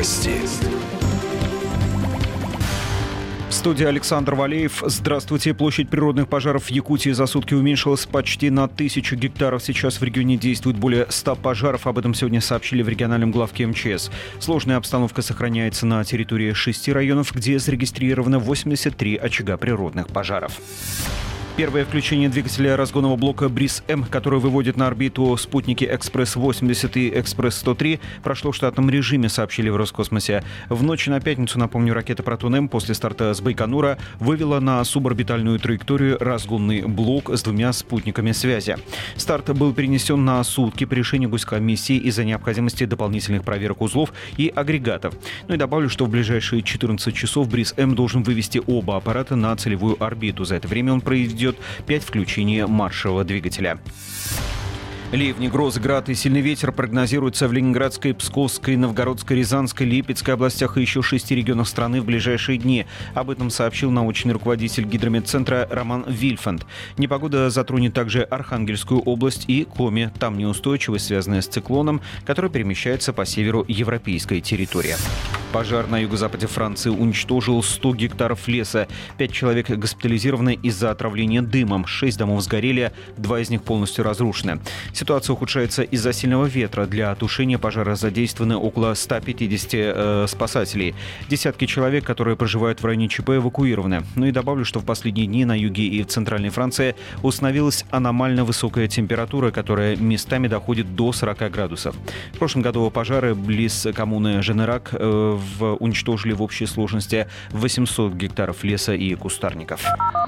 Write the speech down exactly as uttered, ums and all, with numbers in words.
Новости. В студии Александр Валеев. Здравствуйте. Площадь природных пожаров в Якутии за сутки уменьшилась почти на тысячу гектаров. Сейчас в регионе действует более ста пожаров. Об этом сегодня сообщили в региональном главке эм че эс. Сложная обстановка сохраняется на территории шести районов, где зарегистрировано восемьдесят три очага природных пожаров. Первое включение двигателя разгонного блока «Бриз-М», который выводит на орбиту спутники «Экспресс-восемьдесят» и «Экспресс-сто три», прошло в штатном режиме, сообщили в Роскосмосе. В ночь на пятницу, напомню, ракета «Протон-М» после старта с Байконура вывела на суборбитальную траекторию разгонный блок с двумя спутниками связи. Старт был перенесен на сутки по решению госкомиссии из-за необходимости дополнительных проверок узлов и агрегатов. Ну и добавлю, что в ближайшие четырнадцать часов «Бриз-М» должен вывести оба аппарата на целевую орбиту. За это время он проведет пять включений маршевого двигателя. Ливни, грозы, град и сильный ветер прогнозируются в Ленинградской, Псковской, Новгородской, Рязанской, Липецкой областях и еще шести регионах страны в ближайшие дни. Об этом сообщил научный руководитель гидрометцентра Роман Вильфанд. Непогода затронет также Архангельскую область и Коми. Там неустойчивость, связанная с циклоном, который перемещается по северу европейской территории. Пожар на юго-западе Франции уничтожил сто гектаров леса. Пять человек госпитализированы из-за отравления дымом. Шесть домов сгорели, два из них полностью разрушены. Ситуация ухудшается из-за сильного ветра. Для тушения пожара задействованы около ста пятидесяти э, спасателей. Десятки человек, которые проживают в районе ЧП, эвакуированы. Ну и добавлю, что в последние дни на юге и в центральной Франции установилась аномально высокая температура, которая местами доходит до сорока градусов. В прошлом году пожары близ коммуны Женерак э, в, уничтожили в общей сложности восемьсот гектаров леса и кустарников.